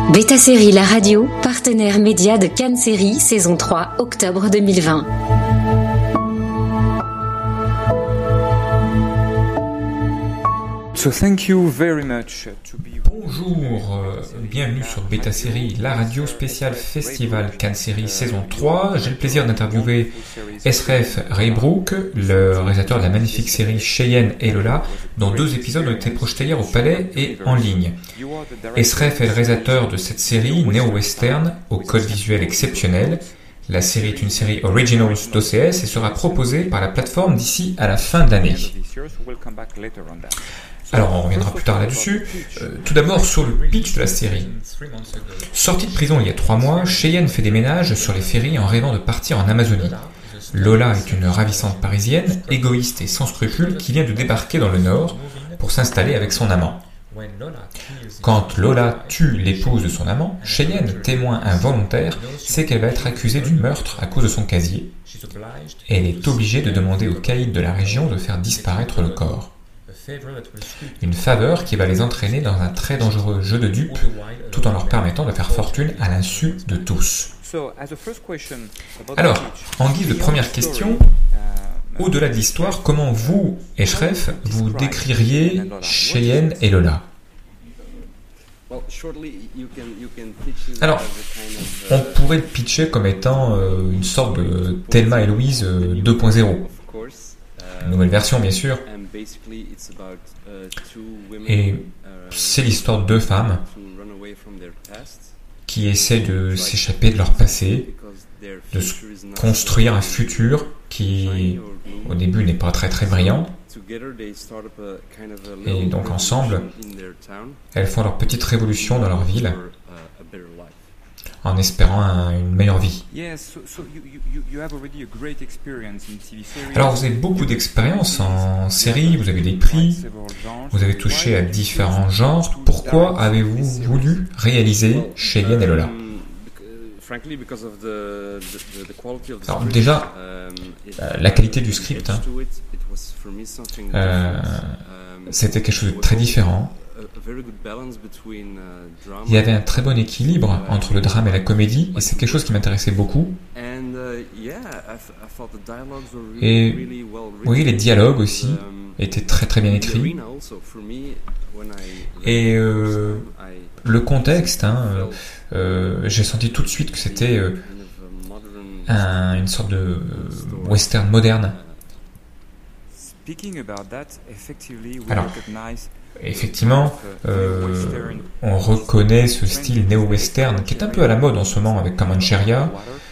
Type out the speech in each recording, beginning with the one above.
Beta Série La Radio, partenaire média de Cannes Série, saison 3, octobre 2020. So thank you very much to be... Bonjour, bienvenue sur Beta Série, la radio spéciale Festival Cannes Série saison 3. J'ai le plaisir d'interviewer Esref Raybrook, le réalisateur de la magnifique série Cheyenne et Lola, dont 2 épisodes ont été projetés hier au Palais et en ligne. Esref est le réalisateur de cette série néo-western au code visuel exceptionnel. La série est une série Originals d'OCS et sera proposée par la plateforme d'ici à la fin de l'année. Alors on reviendra plus tard là-dessus. Tout d'abord sur le pitch de la série. Sortie de prison il y a 3 mois, Cheyenne fait des ménages sur les ferries en rêvant de partir en Amazonie. Lola est une ravissante parisienne, égoïste et sans scrupules, qui vient de débarquer dans le Nord pour s'installer avec son amant. Quand Lola tue l'épouse de son amant, Cheyenne, témoin involontaire, sait qu'elle va être accusée du meurtre à cause de son casier. Elle est obligée de demander aux caïds de la région de faire disparaître le corps. Une faveur qui va les entraîner dans un très dangereux jeu de dupes, tout en leur permettant de faire fortune à l'insu de tous. Alors, en guise de première question, au-delà de l'histoire, comment vous, Esref, vous décririez Cheyenne et Lola ? Alors, on pourrait le pitcher comme étant une sorte de Thelma et Louise 2.0. Une nouvelle version, bien sûr. Et c'est l'histoire de 2 femmes qui essaient de s'échapper de leur passé, de se construire un futur qui, au début, n'est pas très très brillant. Et donc, ensemble, elles font leur petite révolution dans leur ville, en espérant une meilleure vie. Alors vous avez beaucoup d'expérience en série, vous avez des prix, vous avez touché à différents genres. Pourquoi avez-vous voulu réaliser Cheyenne et Lola ? Alors déjà, la qualité du script, c'était quelque chose de très différent. Il y avait un très bon équilibre entre le drame et la comédie, et c'est quelque chose qui m'intéressait beaucoup. Et oui, les dialogues aussi étaient très très bien écrits. Et le contexte, j'ai senti tout de suite que c'était une sorte de western moderne. Alors, effectivement, on reconnaît ce style néo-western qui est un peu à la mode en ce moment avec Comancheria,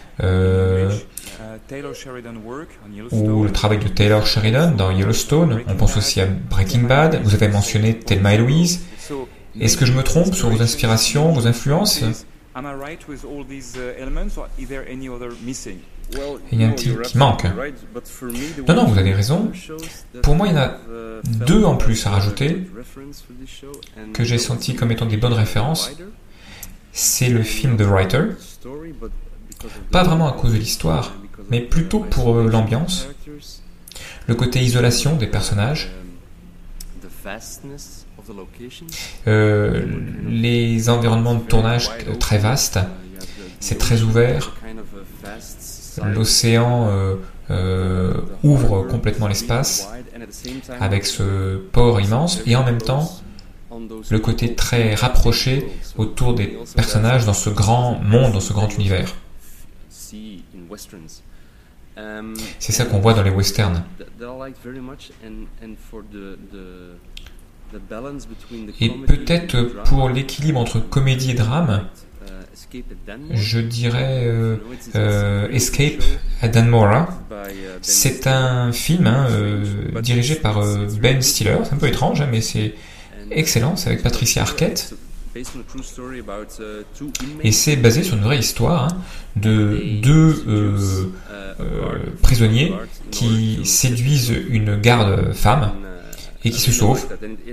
ou le travail de Taylor Sheridan dans Yellowstone. On pense aussi à Breaking Bad. Vous avez mentionné Thelma et Louise. Est-ce que je me trompe sur vos inspirations, vos influences ? Il y a un petit qui manque. Non, vous avez raison. Pour moi, il y en a 2 en plus à rajouter que j'ai senti comme étant des bonnes références. C'est le film The Writer. Pas vraiment à cause de l'histoire, mais plutôt pour l'ambiance, le côté isolation des personnages, les environnements de tournage très vastes, c'est très ouvert. L'océan ouvre complètement l'espace avec ce port immense et en même temps le côté très rapproché autour des personnages dans ce grand monde, dans ce grand univers. C'est ça qu'on voit dans les westerns. Et peut-être pour l'équilibre entre comédie et drame, je dirais Escape à Dannemora. C'est un film dirigé par Ben Stiller. C'est un peu étrange, mais c'est excellent. C'est avec Patricia Arquette. Et c'est basé sur une vraie histoire de 2 prisonniers qui séduisent une garde femme et qui se sauvent.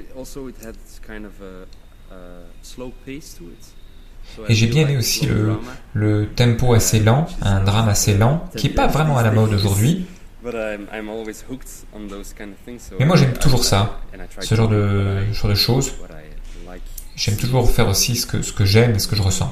Et j'ai bien aimé aussi le tempo assez lent, un drame assez lent, qui n'est pas vraiment à la mode aujourd'hui. Mais moi j'aime toujours ça, ce genre de choses. J'aime toujours faire aussi ce que j'aime et ce que je ressens.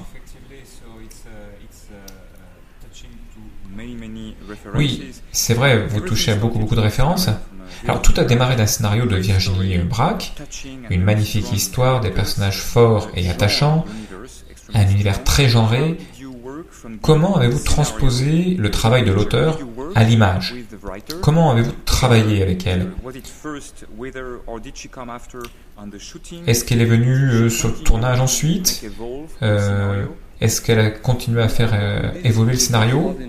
Oui, c'est vrai, vous touchez à beaucoup de références. Alors, tout a démarré d'un scénario de Virginie Brack, une magnifique histoire, des personnages forts et attachants, un univers très genré. Comment avez-vous transposé le travail de l'auteur à l'image? Comment avez-vous travaillé avec elle? Est-ce qu'elle est venue sur le tournage ensuite? Est-ce qu'elle a continué à faire évoluer le scénario?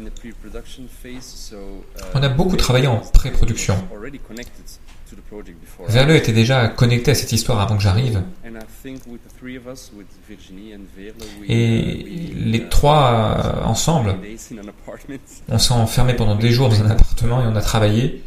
On a beaucoup travaillé en pré-production. Verle était déjà connecté à cette histoire avant que j'arrive. Et les trois ensemble, on s'est enfermés pendant des jours dans un appartement et on a travaillé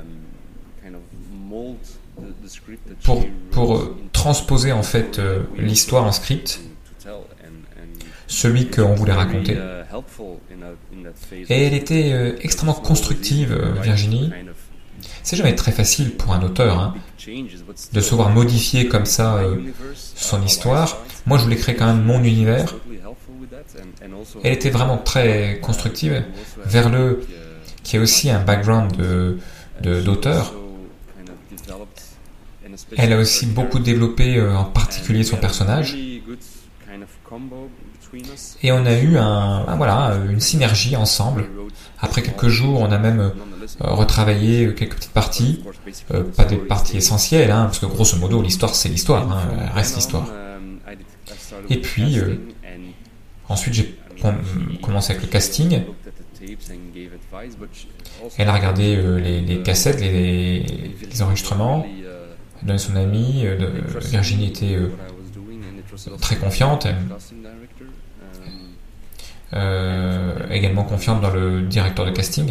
pour transposer en fait l'histoire en script, celui qu'on voulait raconter. Et elle était extrêmement constructive, Virginie. C'est jamais très facile pour un auteur de se voir modifier comme ça son histoire. Moi, je voulais créer quand même mon univers. Elle était vraiment très constructive. Verle, qui a aussi un background d'auteur, elle a aussi beaucoup développé, en particulier son personnage. Et on a eu une synergie ensemble. Après quelques jours, on a même retravaillé quelques petites parties, pas des parties essentielles, parce que grosso modo, l'histoire, c'est l'histoire, reste l'histoire. Et puis, ensuite, j'ai commencé avec le casting. Elle a regardé les cassettes, les enregistrements, elle a donné son ami. Virginie était très confiante. Également confiante dans le directeur de casting.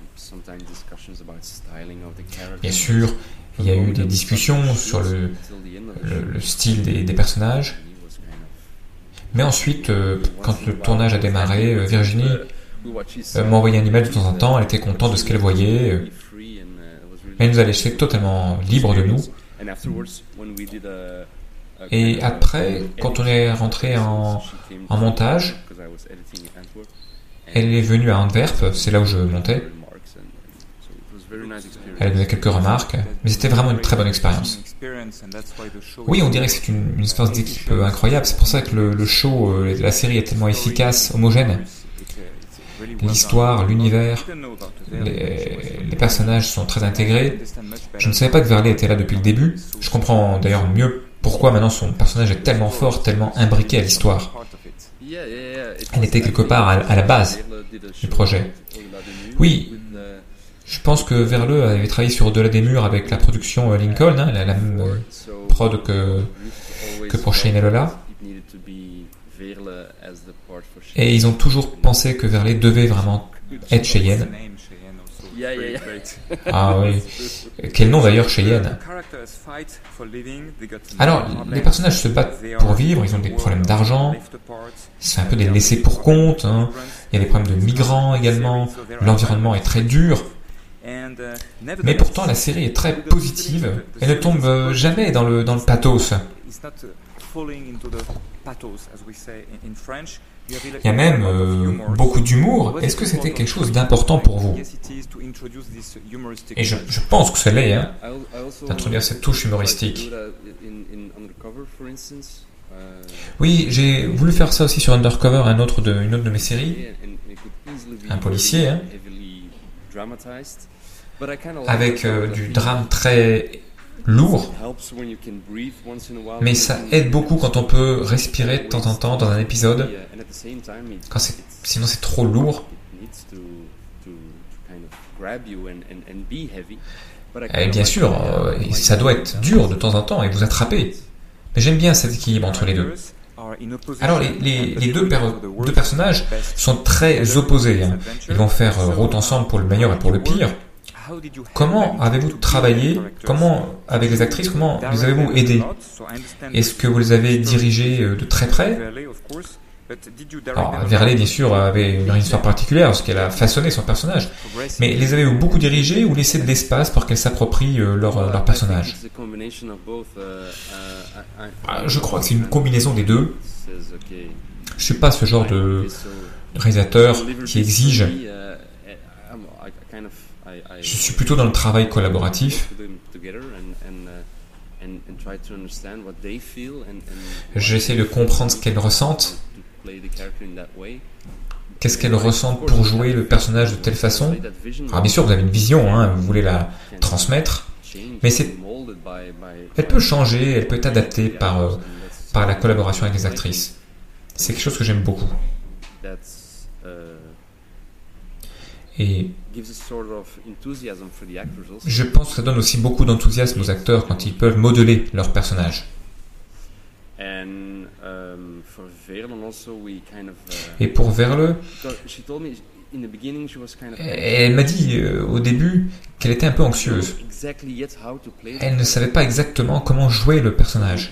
Bien sûr, il y a eu des discussions sur le style des personnages. Mais ensuite, quand le tournage a démarré, Virginie m'a envoyé un email de temps en temps. Elle était contente de ce qu'elle voyait. Elle nous a laissé totalement libres de nous. Et après, quand on est rentré en montage, elle est venue à Antwerp, c'est là où je montais. Elle a donné quelques remarques, mais c'était vraiment une très bonne expérience. Oui, on dirait que c'est une expérience d'équipe incroyable. C'est pour ça que le show, la série est tellement efficace, homogène. L'histoire, l'univers, les personnages sont très intégrés. Je ne savais pas que Verle était là depuis le début. Je comprends d'ailleurs mieux pourquoi maintenant son personnage est tellement fort, tellement imbriqué à l'histoire. Elle était quelque part à la base du projet. Oui, je pense que Verle avait travaillé sur Au-delà des murs avec la production Lincoln, la même prod que pour Cheyenne et Lola. Et ils ont toujours pensé que Verle devait vraiment être Cheyenne. Ah oui. Quel nom d'ailleurs, Cheyenne. Alors, les personnages se battent pour vivre, ils ont des problèmes d'argent, c'est un peu des laissés pour compte, Il y a des problèmes de migrants également, l'environnement est très dur. Mais pourtant, la série est très positive, elle ne tombe jamais dans le pathos. Il y a même beaucoup d'humour. Est-ce que c'était quelque chose d'important pour vous? Et je pense que ça l'est, d'introduire cette touche humoristique. Oui, j'ai voulu faire ça aussi sur Undercover, une autre de mes séries. Un policier, avec du drame très lourd, mais ça aide beaucoup quand on peut respirer de temps en temps dans un épisode, sinon c'est trop lourd. Et bien sûr, ça doit être dur de temps en temps et vous attraper, mais j'aime bien cet équilibre entre les deux. Alors les deux personnages sont très opposés, Ils vont faire route ensemble pour le meilleur et pour le pire. Comment avez-vous travaillé? Avec les actrices, comment les avez-vous aidées? Est-ce que vous les avez dirigées de très près? Alors, Verlet, bien sûr, avait une histoire particulière parce qu'elle a façonné son personnage, mais les avez beaucoup dirigés ou laissé de l'espace pour qu'elles s'approprient leur personnage? Je crois que c'est une combinaison des deux. Je suis pas ce genre de réalisateur qui exige. Je suis plutôt dans le travail collaboratif. J'essaie de comprendre ce qu'elles ressentent. Qu'est-ce qu'elles ressentent pour jouer le personnage de telle façon? Alors bien sûr, vous avez une vision, hein, vous voulez la transmettre, mais elle peut changer, elle peut être adaptée par la collaboration avec les actrices. C'est quelque chose que j'aime beaucoup. Et je pense que ça donne aussi beaucoup d'enthousiasme aux acteurs quand ils peuvent modeler leur personnage. Et pour Verle, elle m'a dit au début qu'elle était un peu anxieuse. Elle ne savait pas exactement comment jouer le personnage.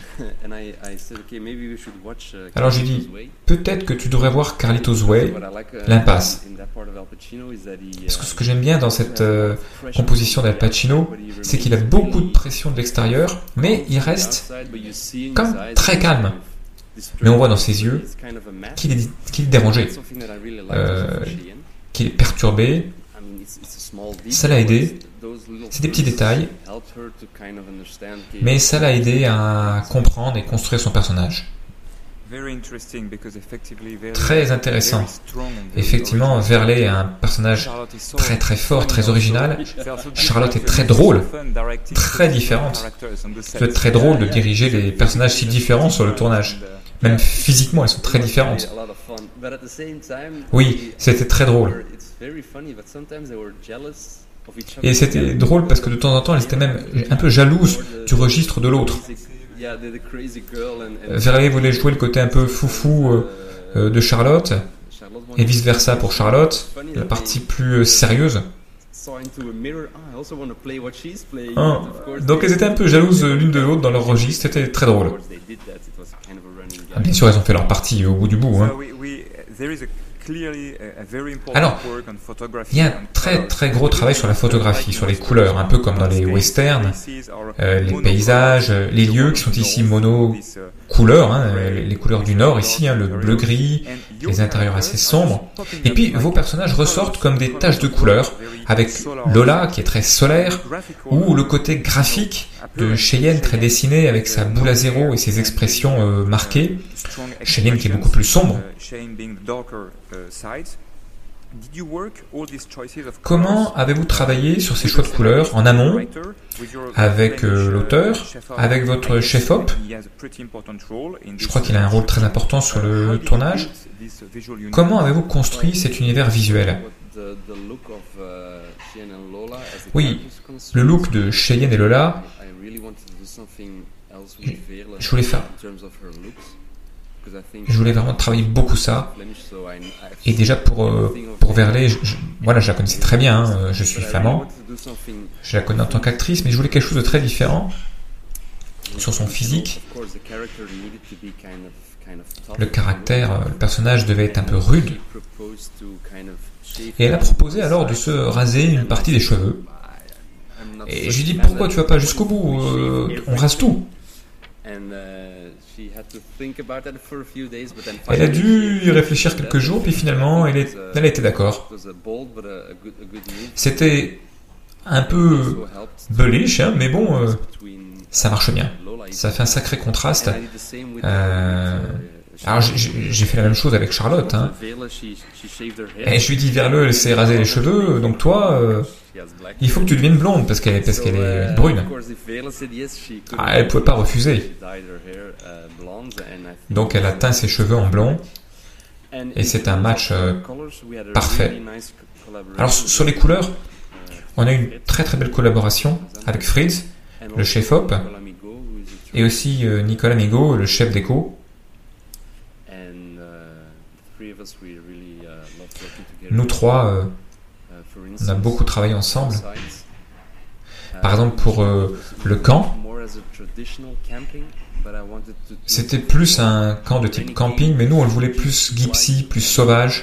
Alors j'ai dit, peut-être que tu devrais voir Carlitos Way, L'Impasse. Parce que ce que j'aime bien dans cette composition d'Al Pacino, c'est qu'il a beaucoup de pression de l'extérieur, mais il reste comme très calme. Mais on voit dans ses yeux qu'il est dérangé, qu'il est perturbé. Ça l'a aidé. C'est des petits détails, mais ça l'a aidé à comprendre et construire son personnage. Très intéressant. Effectivement, Verlet est un personnage très très fort, très original. Charlotte est très drôle, très différente. Ça peut être très drôle de diriger des personnages si différents sur le tournage. Même physiquement, elles sont très différentes. Oui, c'était très drôle. Et c'était drôle parce que de temps en temps, elles étaient même un peu jalouses du registre de l'autre. Verlet voulait jouer le côté un peu foufou de Charlotte, et vice-versa pour Charlotte, la partie plus sérieuse. Donc elles étaient un peu jalouses l'une de l'autre dans leur registre, c'était très drôle. Bien sûr, elles ont fait leur partie au bout du bout. Hein. Alors, il y a un très très gros travail sur la photographie, sur les couleurs, un peu comme dans les westerns, les paysages, les lieux qui sont ici mono-couleurs, hein, les couleurs du nord ici, hein, le bleu-gris, les intérieurs assez sombres. Et puis vos personnages ressortent comme des taches de couleurs, avec Lola qui est très solaire, ou le côté graphique de Cheyenne très dessiné avec sa boule à zéro et ses expressions marquées. Cheyenne qui est beaucoup plus sombre. Comment avez-vous travaillé sur ces choix de couleurs en amont, avec l'auteur, avec votre chef-op? Je crois qu'il a un rôle très important sur le tournage. Comment avez-vous construit cet univers visuel? Oui, le look de Cheyenne et Lola, je voulais vraiment travailler beaucoup ça. Et déjà pour Verlet, voilà, je la connaissais très bien, hein, je suis flamand. Je la connais en tant qu'actrice, mais je voulais quelque chose de très différent sur son physique. Le caractère, le personnage devait être un peu rude. Et elle a proposé alors de se raser une partie des cheveux. Et je lui ai dit, pourquoi tu vas pas jusqu'au bout? On rase tout. Elle a dû y réfléchir quelques jours, puis finalement, elle a été d'accord. C'était un peu bullish, hein, mais bon, ça marche bien. Ça fait un sacré contraste. Alors j'ai fait la même chose avec Charlotte. Hein. Et je lui ai dit, Verle, elle s'est rasé les cheveux, donc toi, il faut que tu deviennes blonde parce qu'elle est brune. Elle ne pouvait pas refuser. Donc elle a teint ses cheveux en blond. Et c'est un match parfait. Alors sur les couleurs, on a une très très belle collaboration avec Fritz, le chef-op, et aussi Nicolas Migaud, le chef déco. Nous trois, on a beaucoup travaillé ensemble. Par exemple, pour le camp, C'était plus un camp de type camping, mais nous on le voulait plus gypsy, plus sauvage.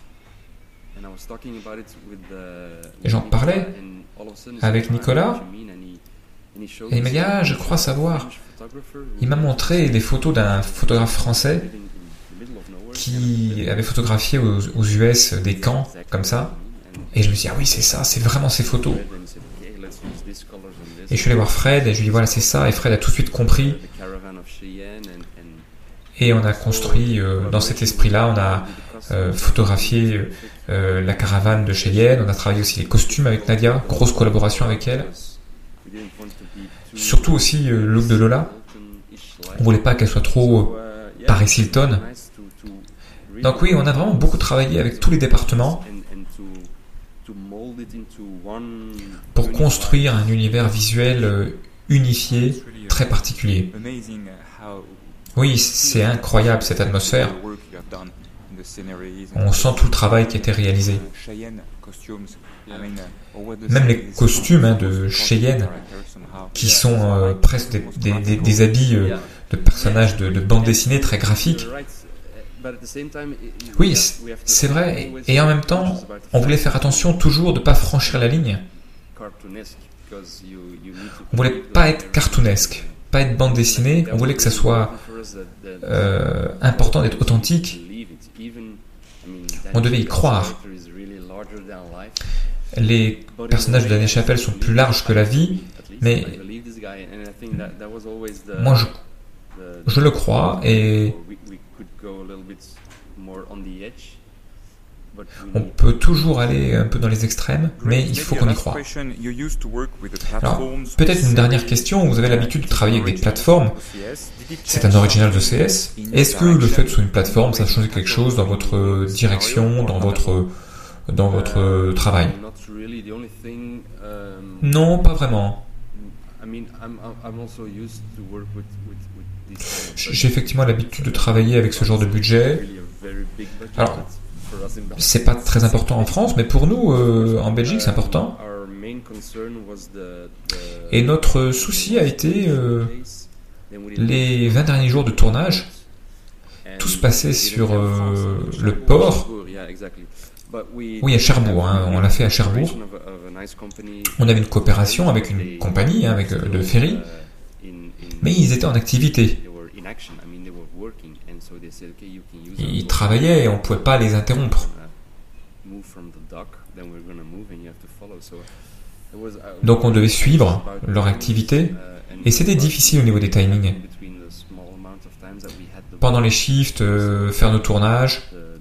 Et j'en parlais avec Nicolas, et il m'a dit « Ah, je crois savoir ». Il m'a montré des photos d'un photographe français qui avait photographié aux US des camps comme ça. Et je me suis dit « Ah oui, c'est ça, c'est vraiment ces photos ». Et je suis allé voir Fred et je lui ai dit « Voilà, c'est ça ». Et Fred a tout de suite compris. Et on a construit, dans cet esprit-là, on a photographié la caravane de Cheyenne. On a travaillé aussi les costumes avec Nadia, grosse collaboration avec elle. Surtout aussi le look de Lola. On voulait pas qu'elle soit trop Paris Hilton. Donc oui, on a vraiment beaucoup travaillé avec tous les départements pour construire un univers visuel unifié, très particulier. Oui, c'est incroyable cette atmosphère. On sent tout le travail qui a été réalisé. Même les costumes de Cheyenne, qui sont presque des habits de personnages de bande dessinée très graphiques. Oui, c'est vrai. Et en même temps, on voulait faire attention toujours de ne pas franchir la ligne. On voulait pas être cartoonesque, pas être bande dessinée. On voulait que ça soit important d'être authentique. On devait y croire. Les personnages de Daniel Chappelle sont plus larges que la vie, mais moi je le crois et on peut toujours aller un peu dans les extrêmes, mais il faut qu'on y croie. Alors, peut-être une dernière question. Vous avez l'habitude de travailler avec des plateformes. C'est un original de CS. Est-ce que le fait que ce soit une plateforme, ça a changé quelque chose dans votre direction, dans votre travail? Non, pas vraiment. J'ai effectivement l'habitude de travailler avec ce genre de budget. Alors, c'est pas très important en France, mais pour nous, en Belgique, c'est important. Et notre souci a été les 20 derniers jours de tournage. Tout se passait sur le port. Oui, à Cherbourg. On l'a fait à Cherbourg. On avait une coopération avec une compagnie, de ferry, mais ils étaient en activité. Ils travaillaient et on ne pouvait pas les interrompre. Donc on devait suivre leur activité et c'était difficile au niveau des timings. Pendant les shifts, faire nos tournages,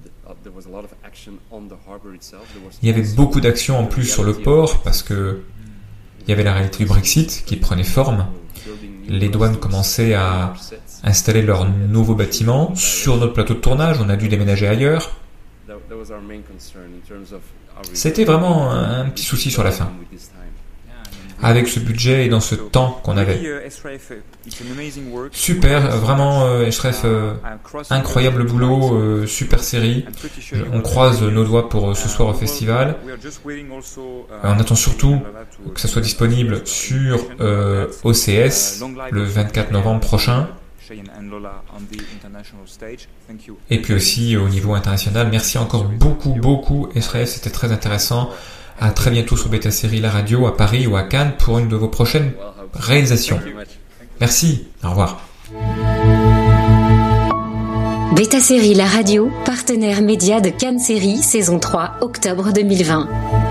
il y avait beaucoup d'actions en plus sur le port parce que il y avait la réalité du Brexit qui prenait forme. Les douanes commençaient à installer leurs nouveaux bâtiments sur notre plateau de tournage. On a dû déménager ailleurs. C'était vraiment un petit souci sur la fin. Avec ce budget et dans ce temps qu'on avait. Super, vraiment, Eshref, incroyable boulot, super série. On croise nos doigts pour ce soir au festival. On attend surtout que ça soit disponible sur OCS le 24 novembre prochain. Et puis aussi au niveau international. Merci encore beaucoup, Eshref, c'était très intéressant. À très bientôt sur Beta Série La Radio à Paris ou à Cannes pour une de vos prochaines réalisations. Merci, au revoir. Beta Série La Radio, partenaire média de Cannes Série, saison 3, octobre 2020.